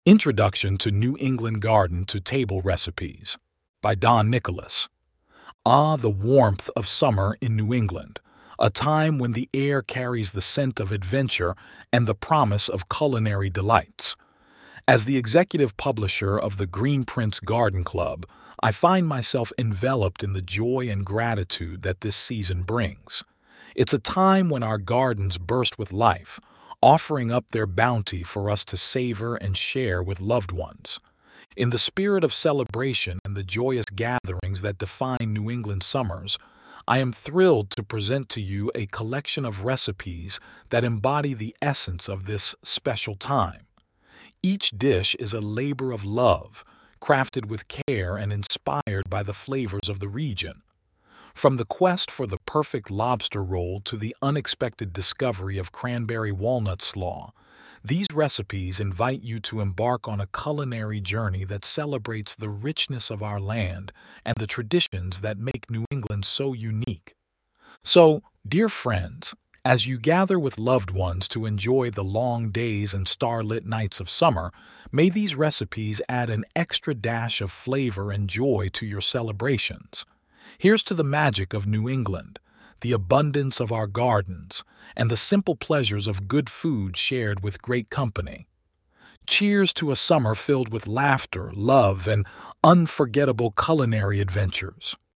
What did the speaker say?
Introduction to New England Garden to Table Recipes by Don Nicholas. Ah, the warmth of summer in New England, a time when the air carries the scent of adventure and the promise of culinary delights. As the executive publisher of the Green Prince Garden Club, I find myself enveloped in the joy and gratitude that this season brings. It's a time when our gardens burst with life, offering up their bounty for us to savor and share with loved ones. In the spirit of celebration and the joyous gatherings that define New England summers, I am thrilled to present to you a collection of recipes that embody the essence of this special time. Each dish is a labor of love, crafted with care and inspired by the flavors of the region. From the quest for the perfect lobster roll to the unexpected discovery of cranberry walnut slaw, these recipes invite you to embark on a culinary journey that celebrates the richness of our land and the traditions that make New England so unique. So, dear friends, as you gather with loved ones to enjoy the long days and starlit nights of summer, may these recipes add an extra dash of flavor and joy to your celebrations. Here's to the magic of New England, the abundance of our gardens, and the simple pleasures of good food shared with great company. Cheers to a summer filled with laughter, love, and unforgettable culinary adventures.